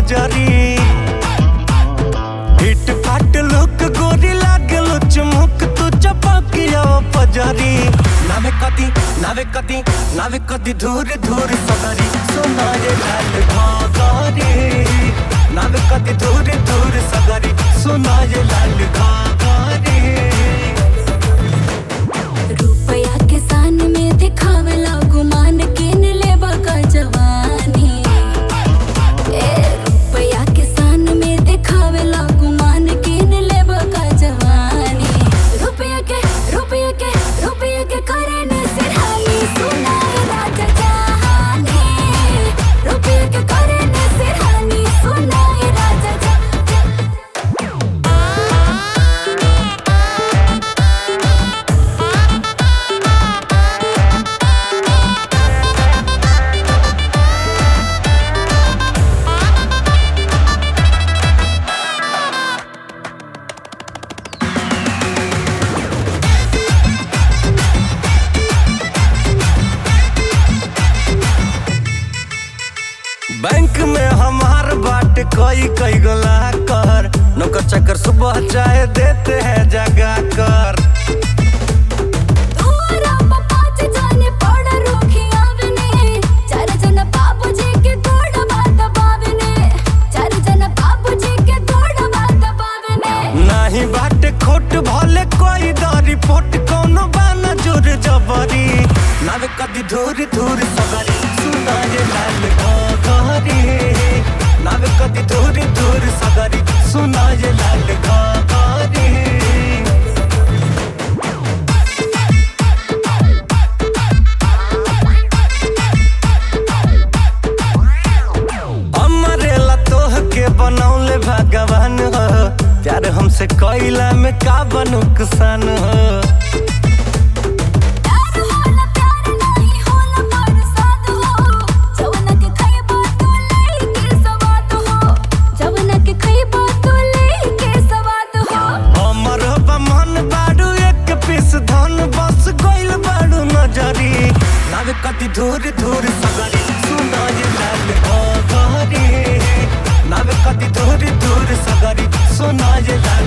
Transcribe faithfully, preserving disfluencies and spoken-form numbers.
बजारी हिट फाट लुक गोरी लागे चुमुक तू चपकिया पजारी नावे कदी नावे कदी नावे कदी धूर धूर सगरी सुना ये लाल घाघरी नावे कदी धूर धूर सगरी सुना ये लाल घाघरी रुपया के सान में दिखावला गुमान किन लेबा का जवानी ए रुपया के सान में दिखावला गुमान किन लेबा का जवानी रुपया के रुपया के रुपया के करने से हानि सुनाए राजा जहानी रुपया के करने से हानि सुनाए राजा जहानी बैंक में हमार बाट कई कई गोला कर नौकर चक्कर सुबह चाय देते हैं जगा कर तोरा पाँच जाने पड़ रोखी आवने चार जन बाबूजी के गोड़ बात बावने चार जन बाबूजी के गोड़ बात बावने नहीं बाट खोट भले कोई दारी पोट कोनो बाना जोर जबरी नावे कदी धूर धूर सगरी सुना ये लाल घाघरी नावे कदी धूर धूर सगरी सुना ये लाल घाघरी बनौले भगवान हो प्यार हमसे कोइला में का नुकसान हो प्यार होला प्यार नहीं होला बरसात हो जवना के खइबा तू लेके सवात हो जवना के खइबा तू लेके सवात हो हमर मन बाडू एक पीस धन बस गइल बाडू नजरी नावे कदी धूर धूर सगरी सुना ये लाल घाघरी नावे कदी धूर धूर सगरी सुना ये लाल